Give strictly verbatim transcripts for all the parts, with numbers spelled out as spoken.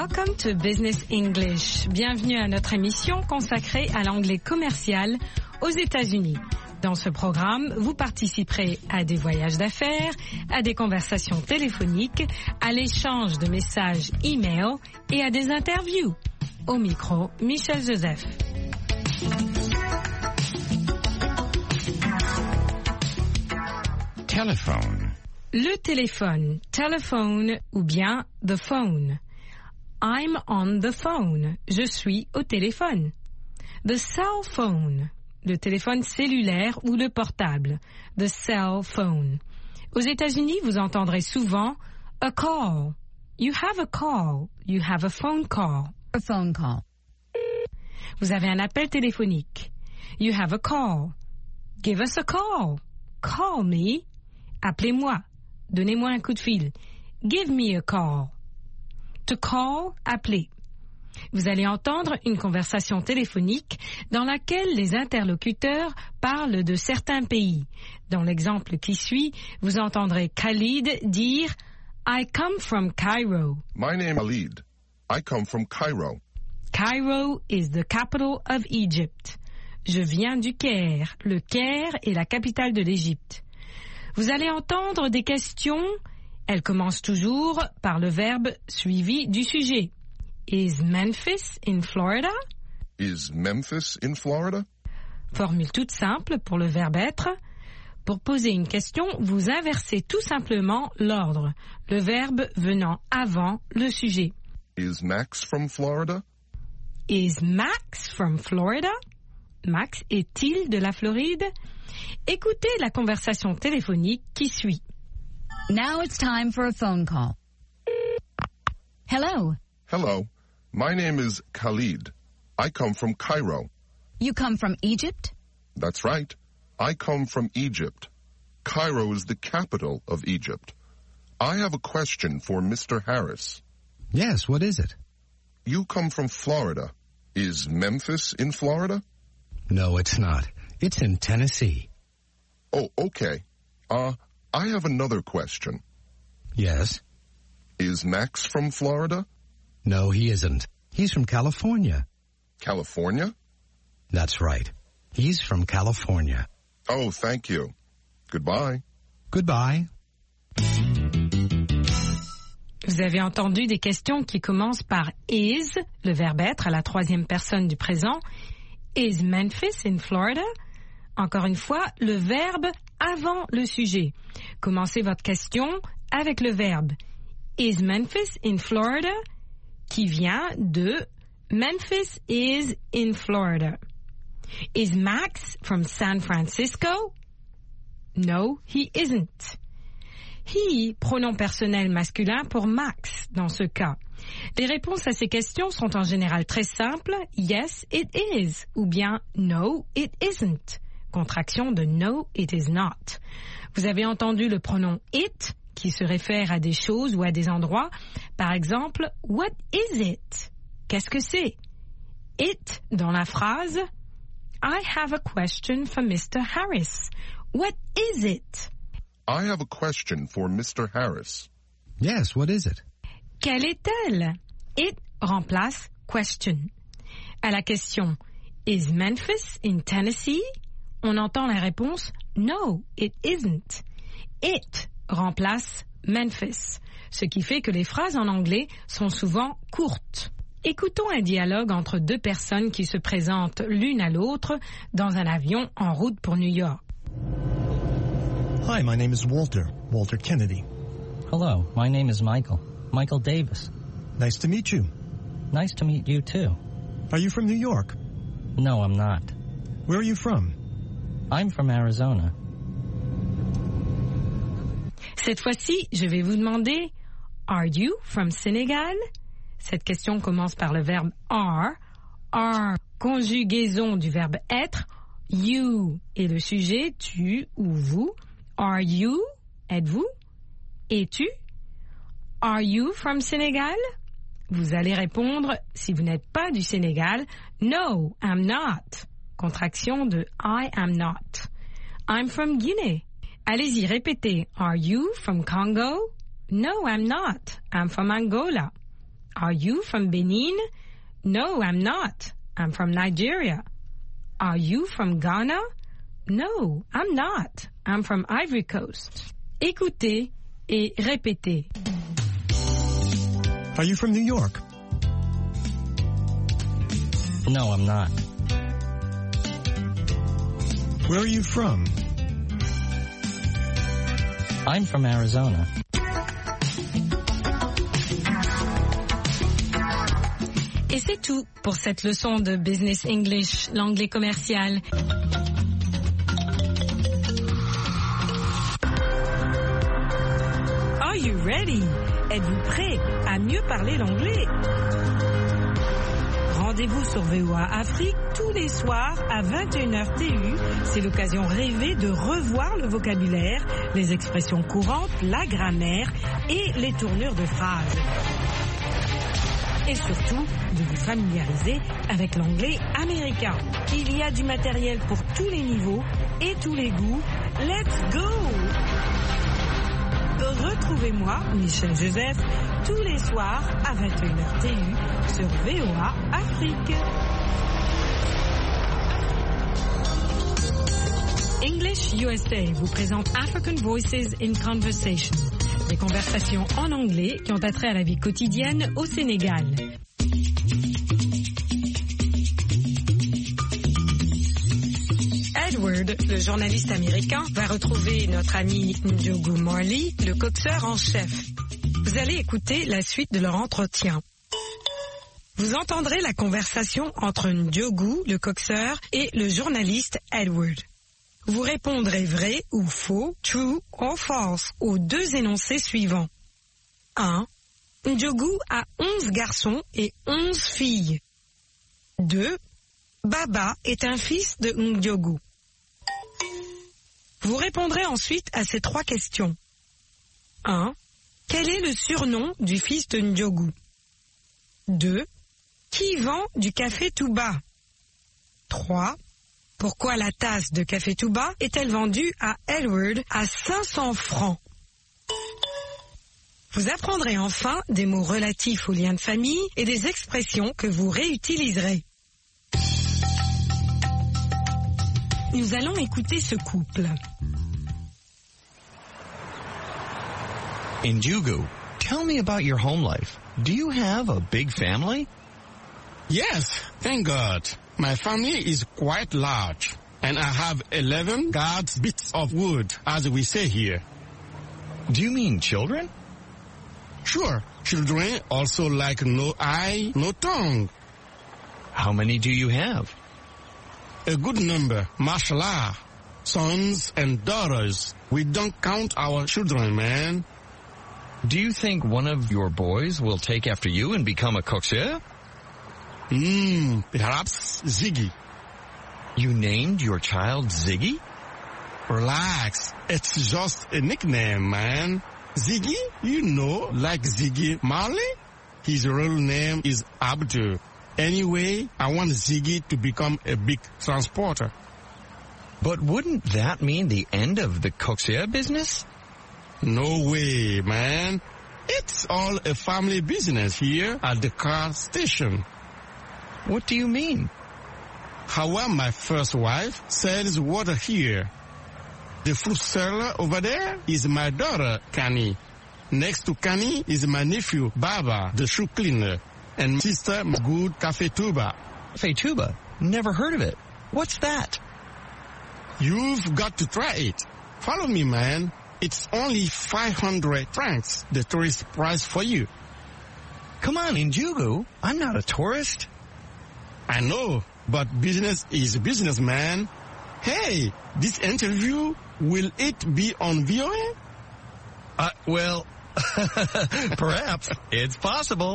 Welcome to Business English. Bienvenue à notre émission consacrée à l'anglais commercial aux États-Unis. Dans ce programme, vous participerez à des voyages d'affaires, à des conversations téléphoniques, à l'échange de messages e-mail et à des interviews. Au micro, Michel Joseph. Telephone. Le téléphone, telephone ou bien the phone. I'm on the phone. Je suis au téléphone. The cell phone. Le téléphone cellulaire ou le portable. The cell phone. Aux États-Unis, vous entendrez souvent a call. You have a call. You have a phone call. A phone call. Vous avez un appel téléphonique. You have a call. Give us a call. Call me. Appelez-moi. Donnez-moi un coup de fil. Give me a call. To call, appeler. Vous allez entendre une conversation téléphonique dans laquelle les interlocuteurs parlent de certains pays. Dans l'exemple qui suit, vous entendrez Khalid dire « I come from Cairo ». My name is Khalid. I come from Cairo. Cairo is the capital of Egypt. Je viens du Caire. Le Caire est la capitale de l'Égypte. Vous allez entendre des questions. Elles commencent toujours par le verbe suivi du sujet. Is Memphis in Florida? Is Memphis in Florida? Formule toute simple pour le verbe être. Pour poser une question, vous inversez tout simplement l'ordre, le verbe venant avant le sujet. Is Max from Florida? Is Max from Florida? Max est-il de la Floride? Écoutez la conversation téléphonique qui suit. Now it's time for a phone call. Hello. Hello. My name is Khalid. I come from Cairo. You come from Egypt? That's right. I come from Egypt. Cairo is the capital of Egypt. I have a question for Mister Harris. Yes, what is it? You come from Florida. Is Memphis in Florida? No, it's not. It's in Tennessee. Oh, okay. Uh, I have another question. Yes? Is Max from Florida? No, he isn't. He's from California. California? That's right. He's from California. Oh, thank you. Goodbye. Goodbye. Vous avez entendu des questions qui commencent par is, le verbe être à la troisième personne du présent. Is Memphis in Florida? Encore une fois, le verbe avant le sujet. Commencez votre question avec le verbe Is Memphis in Florida? Qui vient de Memphis is in Florida. Is Max from San Francisco? No, he isn't. He, pronom personnel masculin pour Max dans ce cas. Les réponses à ces questions sont en général très simples. Yes, it is. Ou bien no, it isn't. Contraction de no, it is not. Vous avez entendu le pronom it qui se réfère à des choses ou à des endroits. Par exemple, what is it? Qu'est-ce que c'est? It dans la phrase I have a question for Mister Harris. What is it? I have a question for Mister Harris. Yes, what is it? Quelle est-elle? It remplace question. À la question Is Memphis in Tennessee? On entend la réponse No, it isn't. It remplace Memphis, ce qui fait que les phrases en anglais sont souvent courtes. Écoutons un dialogue entre deux personnes qui se présentent l'une à l'autre dans un avion en route pour New York. Hi, my name is Walter, Walter Kennedy. Hello, my name is Michael, Michael Davis. Nice to meet you. Nice to meet you too. Are you from New York? No, I'm not. Where are you from? I'm from Arizona. Cette fois-ci, je vais vous demander Are you from Senegal? Cette question commence par le verbe are. Are, conjugaison du verbe être. You est le sujet, tu ou vous. Are you? Êtes-vous? Es-tu? Are you from Senegal? Vous allez répondre, si vous n'êtes pas du Sénégal, No, I'm not. Contraction de I am not. I'm from Guinea. Allez-y, répétez. Are you from Congo? No, I'm not. I'm from Angola. Are you from Benin? No, I'm not. I'm from Nigeria. Are you from Ghana? No, I'm not. I'm from Ivory Coast. Écoutez et répétez. Are you from New York? No, I'm not. Where are you from? I'm from Arizona. Et c'est tout pour cette leçon de Business English, l'anglais commercial. Are you ready? Êtes-vous prêt à mieux parler l'anglais? Rendez-vous sur V O A Afrique tous les soirs à vingt et une heures T U. C'est l'occasion rêvée de revoir le vocabulaire, les expressions courantes, la grammaire et les tournures de phrases. Et surtout, de vous familiariser avec l'anglais américain. Il y a du matériel pour tous les niveaux et tous les goûts. Let's go! Retrouvez-moi, Michel Joseph, tous les soirs à vingt et une heures T U sur V O A Afrique. English U S A vous présente African Voices in Conversation, des conversations en anglais qui ont attrait à la vie quotidienne au Sénégal. Edward, le journaliste américain, va retrouver notre ami Ndiogu Marley, le coxeur en chef. Vous allez écouter la suite de leur entretien. Vous entendrez la conversation entre Ndiogu, le coxeur, et le journaliste Edward. Vous répondrez vrai ou faux, true or false, aux deux énoncés suivants. un. Ndiogu a onze garçons et onze filles. deux. Baba est un fils de Ndiogu. Vous répondrez ensuite à ces trois questions. un. Quel est le surnom du fils de Ndiogu? deux. Qui vend du café Touba? trois. Pourquoi la tasse de café Touba est-elle vendue à Edward à cinq cents francs? Vous apprendrez enfin des mots relatifs aux liens de famille et des expressions que vous réutiliserez. Nous allons écouter ce couple. Ndiogu, tell me about your home life. Do you have a big family? Yes, thank God. My family is quite large, and I have eleven guards bits of wood, as we say here. Do you mean children? Sure, children also like no eye, no tongue. How many do you have? A good number, mashallah. Sons and daughters. We don't count our children, man. Do you think one of your boys will take after you and become a coxeur? Hmm, perhaps Ziggy. You named your child Ziggy? Relax, it's just a nickname, man. Ziggy, you know, like Ziggy Marley? His real name is Abdul. Anyway, I want Ziggy to become a big transporter. But wouldn't that mean the end of the coxeur business? No way, man. It's all a family business here at the car station. What do you mean? Hawa, my first wife, sells water here. The fruit seller over there is my daughter, Kani. Next to Kani is my nephew, Baba, the shoe cleaner. And my sister, good Cafe Tuba. Cafe Tuba? Never heard of it. What's that? You've got to try it. Follow me, man. It's only five hundred francs, the tourist price for you. Come on, Ndiogu. I'm not a tourist. I know, but business is business, man. Hey, this interview, will it be on V O A? Uh, well, perhaps. It's possible.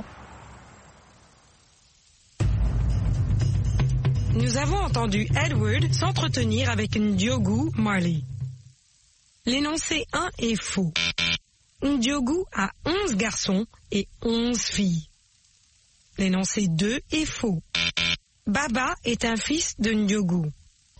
Nous avons entendu Edward s'entretenir avec Ndiogu Marley. L'énoncé un est faux. Ndiogu a onze garçons et onze filles. L'énoncé deux est faux. Baba est un fils de Ndiogu.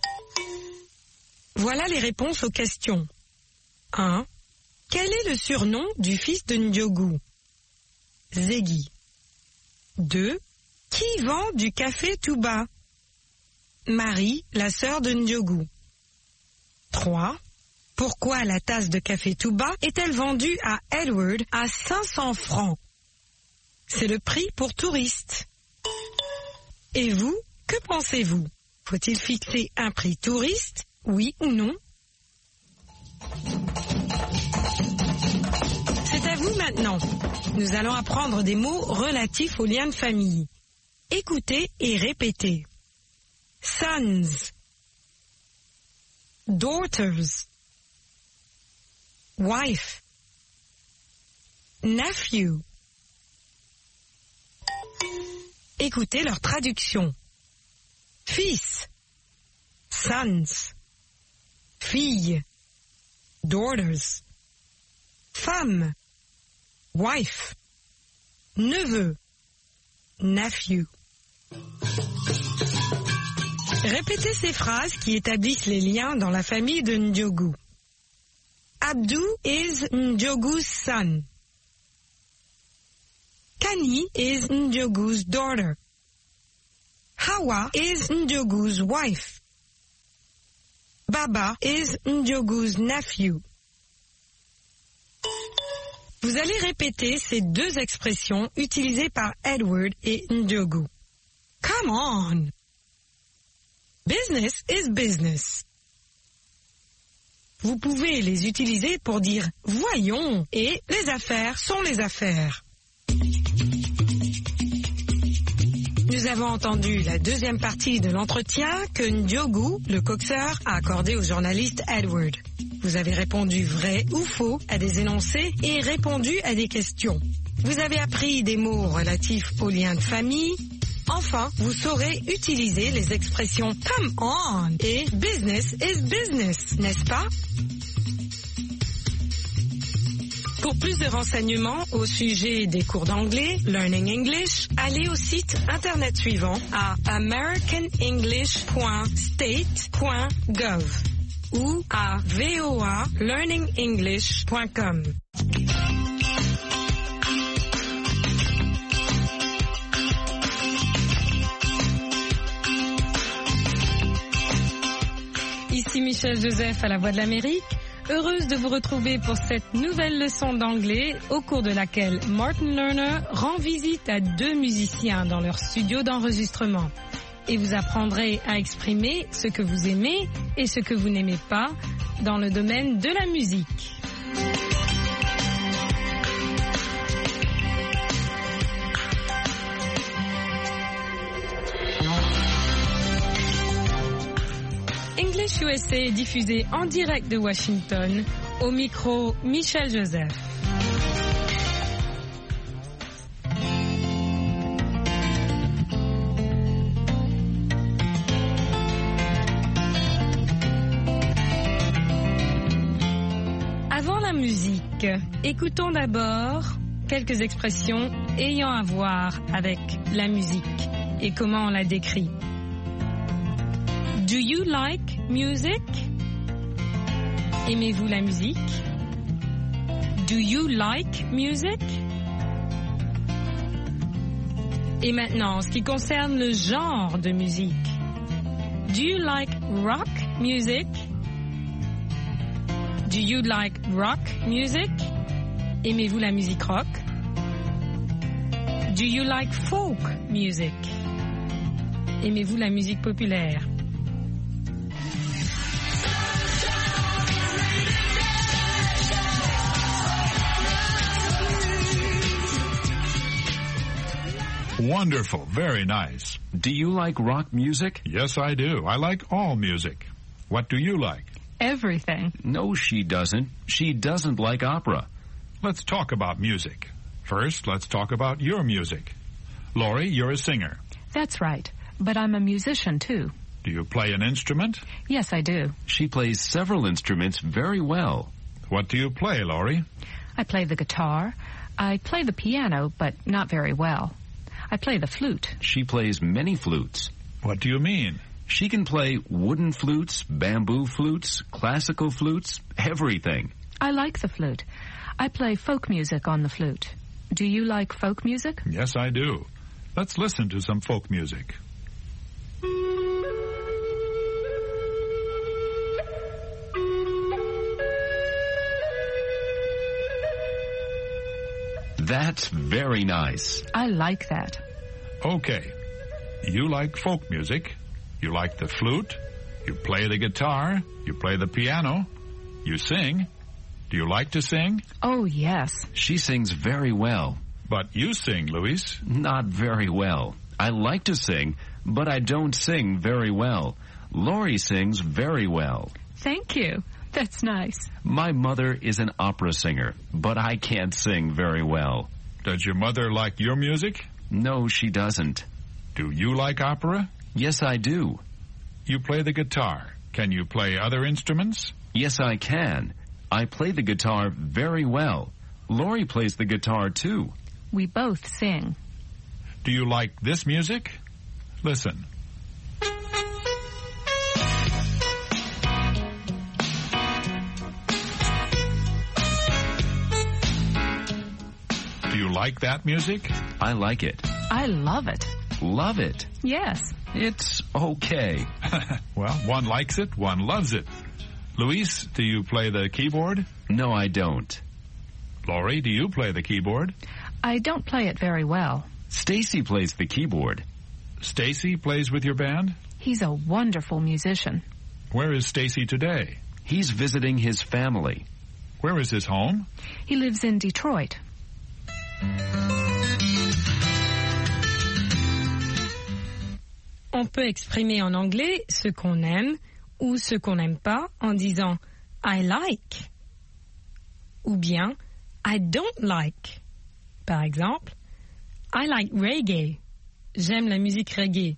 Voilà les réponses aux questions. un. Quel est le surnom du fils de Ndiogu? Ziggy. deux. Qui vend du café tout bas? Marie, la sœur de Ndiogu. trois. Pourquoi la tasse de café tout bas est-elle vendue à Edward à cinq cents francs? C'est le prix pour touristes. Et vous, que pensez-vous? Faut-il fixer un prix touriste, oui ou non? C'est à vous maintenant. Nous allons apprendre des mots relatifs aux liens de famille. Écoutez et répétez. Sons, daughters, wife, nephew. Écoutez leur traduction. Fils, sons, fille, daughters, femme, wife, neveu, nephew. Répétez ces phrases qui établissent les liens dans la famille de Ndiogu. Abdou is Ndiogu's son. Kani is Ndiogu's daughter. Hawa is Ndiogu's wife. Baba is Ndiogu's nephew. Vous allez répéter ces deux expressions utilisées par Edward et Ndiogu. Come on! Business is business. Vous pouvez les utiliser pour dire « voyons » et « les affaires sont les affaires ». Nous avons entendu la deuxième partie de l'entretien que Ndiogu, le coxeur, a accordé au journaliste Edward. Vous avez répondu vrai ou faux à des énoncés et répondu à des questions. Vous avez appris des mots relatifs aux liens de famille. Enfin, vous saurez utiliser les expressions « come on » et « business is business », n'est-ce pas? Pour plus de renseignements au sujet des cours d'anglais, Learning English, allez au site internet suivant à american english point state point gov ou à v o a learning english point com. Ici Michel Joseph à la Voix de l'Amérique. Heureuse de vous retrouver pour cette nouvelle leçon d'anglais au cours de laquelle Martin Lerner rend visite à deux musiciens dans leur studio d'enregistrement. Et vous apprendrez à exprimer ce que vous aimez et ce que vous n'aimez pas dans le domaine de la musique. English U S A est diffusé en direct de Washington, au micro Michel Joseph. Avant la musique, écoutons d'abord quelques expressions ayant à voir avec la musique et comment on la décrit. Do you like music? Aimez-vous la musique? Do you like music? Et maintenant, en ce qui concerne le genre de musique. Do you like rock music? Do you like rock music? Aimez-vous la musique rock? Do you like folk music? Aimez-vous la musique populaire? Wonderful. Very nice. Do you like rock music? Yes, I do. I like all music. What do you like? Everything. No, she doesn't. She doesn't like opera. Let's talk about music. First, let's talk about your music. Laurie, you're a singer. That's right. But I'm a musician, too. Do you play an instrument? Yes, I do. She plays several instruments very well. What do you play, Laurie? I play the guitar. I play the piano, but not very well. I play the flute. She plays many flutes. What do you mean? She can play wooden flutes, bamboo flutes, classical flutes, everything. I like the flute. I play folk music on the flute. Do you like folk music? Yes, I do. Let's listen to some folk music. That's very nice. I like that. Okay. You like folk music. You like the flute. You play the guitar. You play the piano. You sing. Do you like to sing? Oh, yes. She sings very well. But you sing, Luis. Not very well. I like to sing, but I don't sing very well. Laurie sings very well. Thank you. That's nice. My mother is an opera singer, but I can't sing very well. Does your mother like your music? No, she doesn't. Do you like opera? Yes, I do. You play the guitar. Can you play other instruments? Yes, I can. I play the guitar very well. Laurie plays the guitar, too. We both sing. Do you like this music? Listen. Do you like that music? I like it. I love it. Love it? Yes. It's okay. Well, one likes it, one loves it. Luis, do you play the keyboard? No, I don't. Laurie, do you play the keyboard? I don't play it very well. Stacy plays the keyboard. Stacy plays with your band? He's a wonderful musician. Where is Stacy today? He's visiting his family. Where is his home? He lives in Detroit. On peut exprimer en anglais ce qu'on aime ou ce qu'on n'aime pas en disant I like ou bien I don't like. Par exemple, I like reggae. J'aime la musique reggae.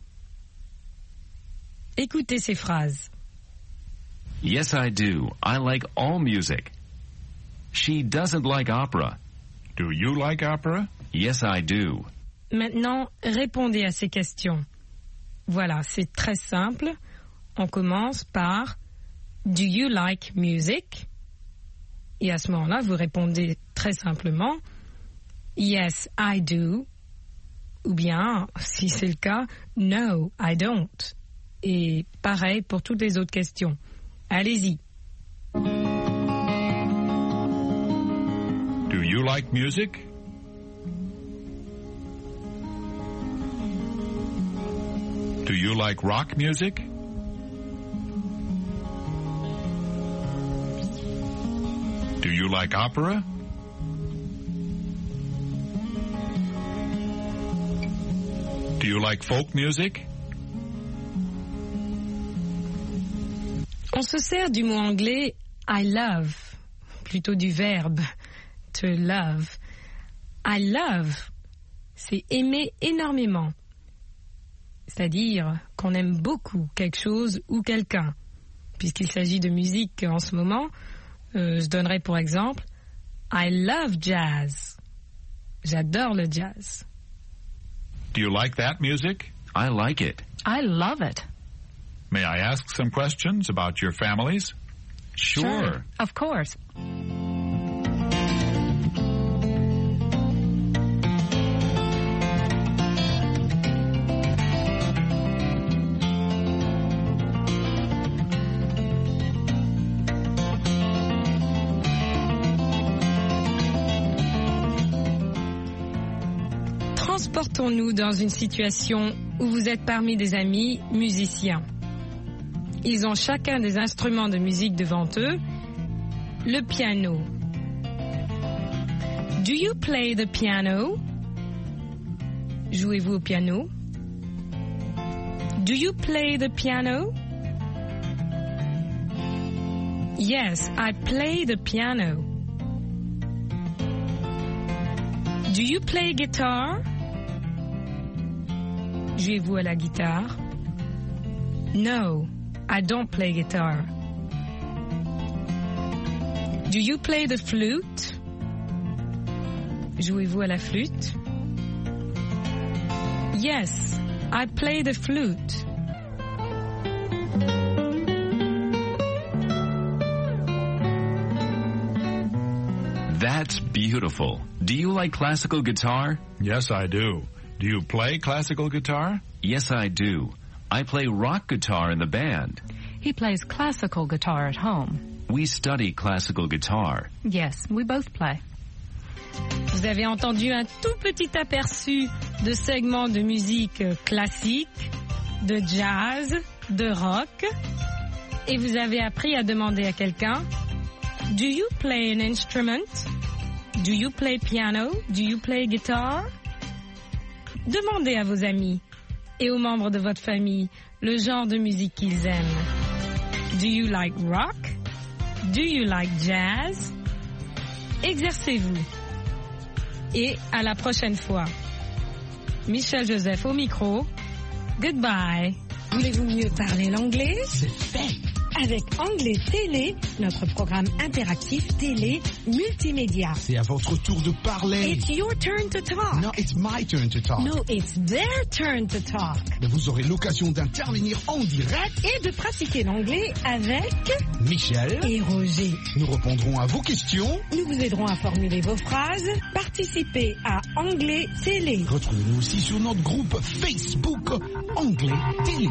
Écoutez ces phrases. Yes, I do. I like all music. She doesn't like opera. Do you like opera? Yes, I do. Maintenant, répondez à ces questions. Voilà, c'est très simple. On commence par Do you like music? Et à ce moment-là, vous répondez très simplement Yes, I do. Ou bien, si c'est le cas, No, I don't. Et pareil pour toutes les autres questions. Allez-y. Do you like music? Do you like rock music? Do you like opera? Do you like folk music? On se sert du mot anglais I love, plutôt du verbe to love. I love, c'est aimer énormément. C'est-à-dire qu'on aime beaucoup quelque chose ou quelqu'un. Puisqu'il s'agit de musique en ce moment, euh, je donnerai pour exemple I love jazz. J'adore le jazz. Do you like that music? I like it. I love it. May I ask some questions about your families? Sure. Of course. Transportons-nous dans une situation où vous êtes parmi des amis musiciens. Ils ont chacun des instruments de musique devant eux. Le piano. Do you play the piano? Jouez-vous au piano? Do you play the piano? Yes, I play the piano. Do you play guitar? Jouez-vous à la guitare? No, I don't play guitar. Do you play the flute? Jouez-vous à la flûte? Yes, I play the flute. That's beautiful. Do you like classical guitar? Yes, I do. Do Do you play classical guitar? Yes, I do. I play rock guitar in the band. He plays classical guitar at home. We study classical guitar. Yes, we both play. Vous avez entendu un tout petit aperçu de segments de musique classique, de jazz, de rock, et vous avez appris à demander à quelqu'un, do you play an instrument? Do you play piano? Do you play guitar? Demandez à vos amis et aux membres de votre famille le genre de musique qu'ils aiment. Do you like rock? Do you like jazz? Exercez-vous. Et à la prochaine fois. Michel Joseph au micro. Goodbye. Voulez-vous mieux parler l'anglais? C'est fait. Avec Anglais Télé, notre programme interactif télé multimédia. C'est à votre tour de parler. It's your turn to talk. No, it's my turn to talk. No, it's their turn to talk. Mais vous aurez l'occasion d'intervenir en direct et de pratiquer l'anglais avec Michel et Roger. Nous répondrons à vos questions. Nous vous aiderons à formuler vos phrases. Participez à Anglais Télé. Retrouvez-nous aussi sur notre groupe Facebook Anglais Télé.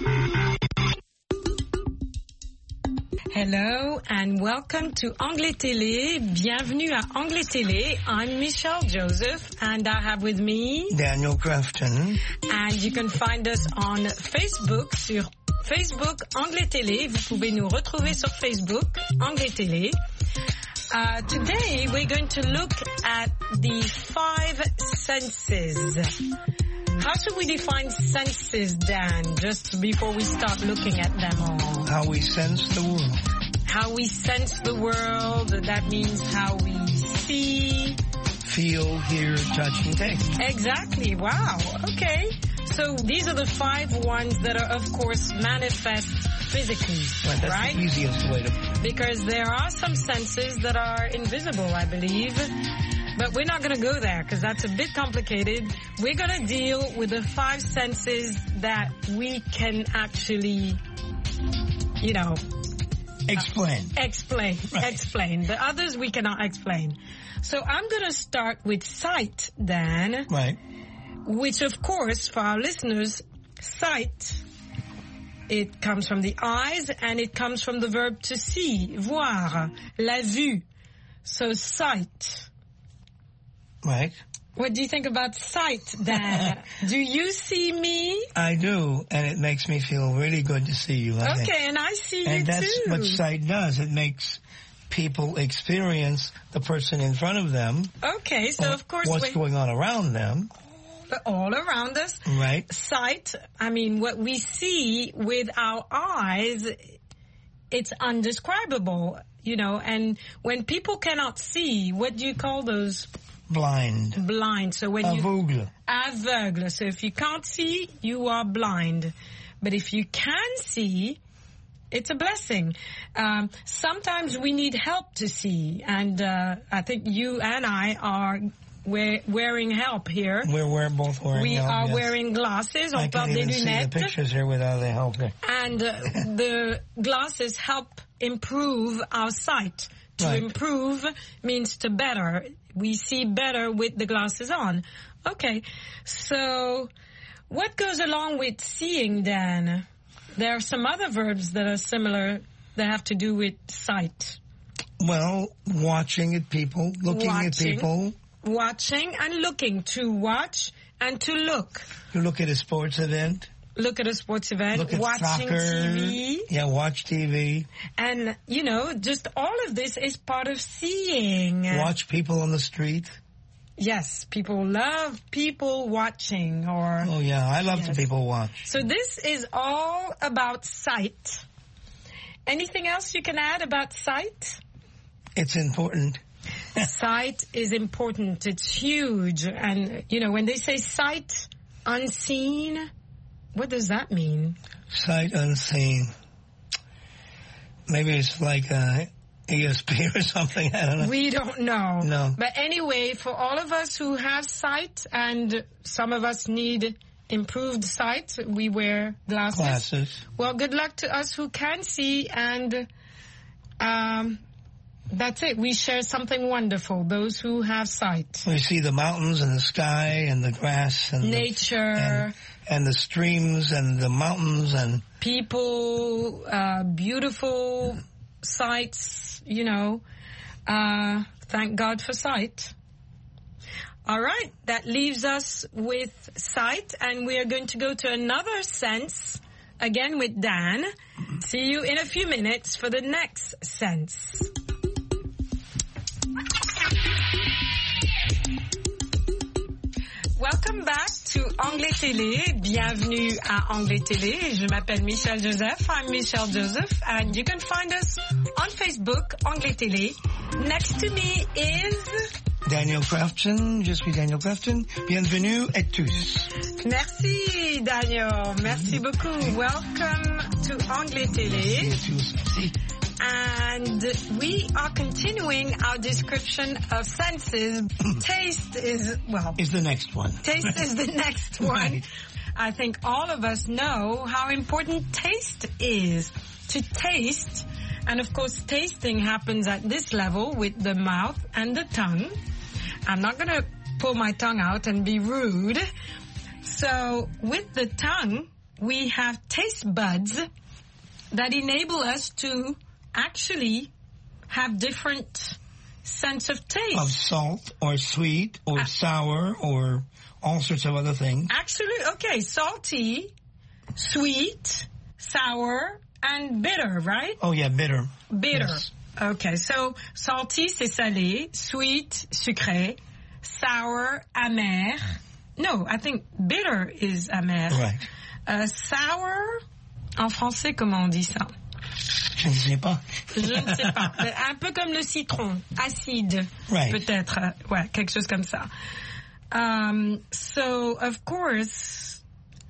Hello and welcome to Anglais Télé. Bienvenue à Anglais Télé. I'm Michelle Joseph and I have with me Daniel Crafton. And you can find us on Facebook sur Facebook Anglais Télé. Vous pouvez nous retrouver sur Facebook Anglais Télé. Uh, today we're going to look at the five senses. How should we define senses, Dan, just before we start looking at them all? How we sense the world. How we sense the world, that means how we see. Feel, hear, touch, and taste. Exactly, wow, okay. So these are the five ones that are, of course, manifest physically, well, that's right? the easiest way to... Because there are some senses that are invisible, I believe. But we're not going to go there because that's a bit complicated. We're going to deal with the five senses that we can actually, you know... Explain. Uh, explain. Right. Explain. The others we cannot explain. So I'm going to start with sight, Dan. Right. Which, of course, for our listeners, sight, it comes from the eyes and it comes from the verb to see, voir, la vue. So sight. Right. What do you think about sight, Dan? Do you see me? I do, and it makes me feel really good to see you. I okay, think. and I see and you too. And that's what sight does. It makes people experience the person in front of them. Okay, so of course... What's going on around them. All around us. Right. Sight, I mean, what we see with our eyes, it's undescribable, you know, and when people cannot see, what do you call those? Blind. Blind. So when Aveugle. you... Aveugle. So if you can't see, you are blind. But if you can see, it's a blessing. Um, sometimes we need help to see. And uh, I think you and I are wear, wearing help here. We're, we're both wearing we help, are yes. wearing glasses. On I porte can des even see lunettes. the pictures here without the help. And uh, the glasses help improve our sight. To right. improve means to better. We see better with the glasses on. Okay, so what goes along with seeing, Dan? There are some other verbs that are similar that have to do with sight. Well, watching at people, looking watching, at people. Watching and looking. To watch and to look. You look at a sports event. Look at a sports event, Look at watching soccer. T V. Yeah, watch T V. And, you know, just all of this is part of seeing. Watch people on the street. Yes, people love people watching or... Oh, yeah, I love yes. the people watch. So this is all about sight. Anything else you can add about sight? It's important. Sight is important. It's huge. And, you know, when they say sight unseen... What does that mean? Sight unseen. Maybe it's like uh, E S P or something. I don't know. We don't know. No. But anyway, for all of us who have sight, and some of us need improved sight, we wear glasses. Glasses. Well, good luck to us who can see, and um, That's it. We share something wonderful, those who have sight. We see the mountains and the sky and the grass and nature the, and, and the streams and the mountains and people, uh, beautiful sights, you know. Uh, thank God for sight. All right, that leaves us with sight, and we are going to go to another sense, again with Dan. See you in a few minutes for the next sense. Welcome back to Anglais Télé. Bienvenue à Anglais Télé. Je m'appelle Michelle Joseph. I'm Michelle Joseph, and you can find us on Facebook, Anglais Télé. Next to me is Daniel Crafton. Je suis Daniel Crafton. Bienvenue à tous. Merci, Daniel. Merci beaucoup. Welcome to Anglais Télé. Merci à tous. Merci. And we are continuing our description of senses. Taste is, well... Is the next one. Taste is the next one. Right. I think all of us know how important taste is. To taste, and of course tasting happens at this level with the mouth and the tongue. I'm not going to pull my tongue out and be rude. So with the tongue, we have taste buds that enable us to actually have different sense of taste. Of salt or sweet or uh, sour or all sorts of other things. Actually, okay, salty, sweet, sour, and bitter, right? Oh yeah, bitter. Bitter. Yes. Okay, so salty, c'est salé, sweet, sucré, sour, amer. No, I think bitter is amer. Right. Uh, sour, en français, comment on dit ça? Je ne sais pas. Je ne sais pas. Un peu comme le citron, acide, right. Peut-être. Ouais, quelque chose comme ça. Um, so, of course,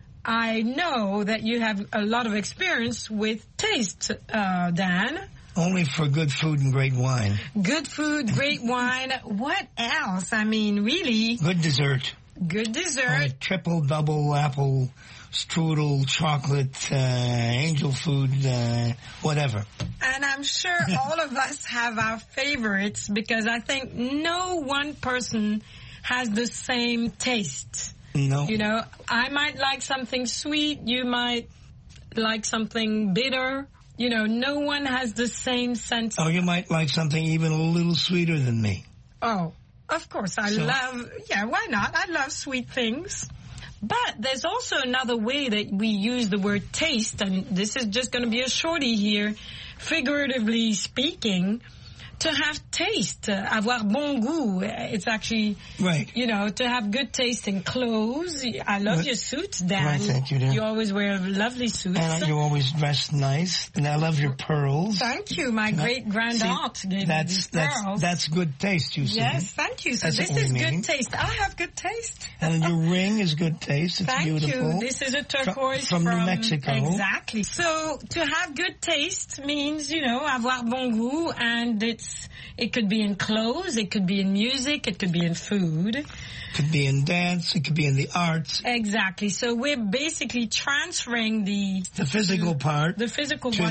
I know that you have a lot of experience with taste, uh, Dan. Only for good food and great wine. Good food, great wine. What else? I mean, really. Good dessert. Good dessert. Uh, triple, double, apple, strudel, chocolate, uh, angel food, uh, whatever. And I'm sure all of us have our favorites because I think no one person has the same taste. No. You know, I might like something sweet, you might like something bitter. You know, no one has the same sense. Oh, you might like something even a little sweeter than me. Oh, of course. I so. love, yeah, why not? I love sweet things. But there's also another way that we use the word taste, and this is just going to be a shorty here, figuratively speaking, to have taste, uh, avoir bon goût. It's actually, right. You know, to have good taste in clothes. I love right. your suits, Dan. Right, thank you, Dan. You always wear lovely suits. And you always dress nice. And I love your pearls. Thank you. My great-grand-aunt gave that's, me these that's, pearls. That's good taste, you see. Yes, thank you. So that's this is good taste. I have good taste. And your ring is good taste. It's thank beautiful. you. This is a turquoise from, from New Mexico. Exactly. So to have good taste means, you know, avoir bon goût, and it's it could be in clothes, it could be in music, it could be in food. It could be in dance, it could be in the arts. Exactly. So we're basically transferring the... The physical to, part. The physical to one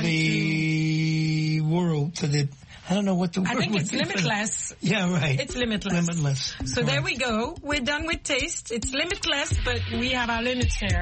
the to, world, to the... I don't know what the word I think would it's be. limitless. Yeah, right. It's limitless. Limitless. So right. there we go. We're done with taste. It's limitless, but we have our limits here.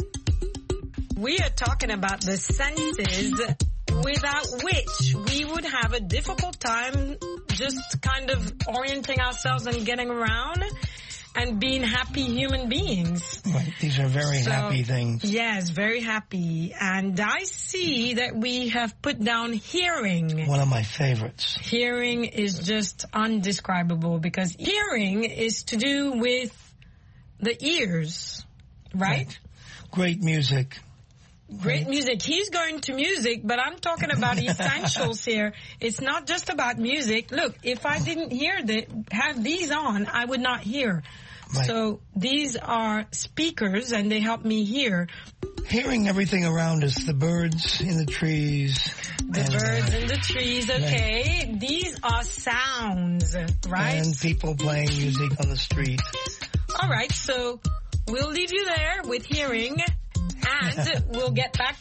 We are talking about the senses without which we would have a difficult time just kind of orienting ourselves and getting around and being happy human beings. Right. These are very so, happy things. Yes, very happy. And I see that we have put down hearing. One of my favorites. Hearing is just undescribable because hearing is to do with the ears, right? right. Great music. Great music. He's going to music, but I'm talking about essentials here. It's not just about music. Look, if I didn't hear the, have these on, I would not hear. Right. So these are speakers, and they help me hear. Hearing everything around us, the birds in the trees. The and, birds uh, in the trees, okay. Right. These are sounds, right? And people playing music on the street. All right, so we'll leave you there with hearing. And we'll get back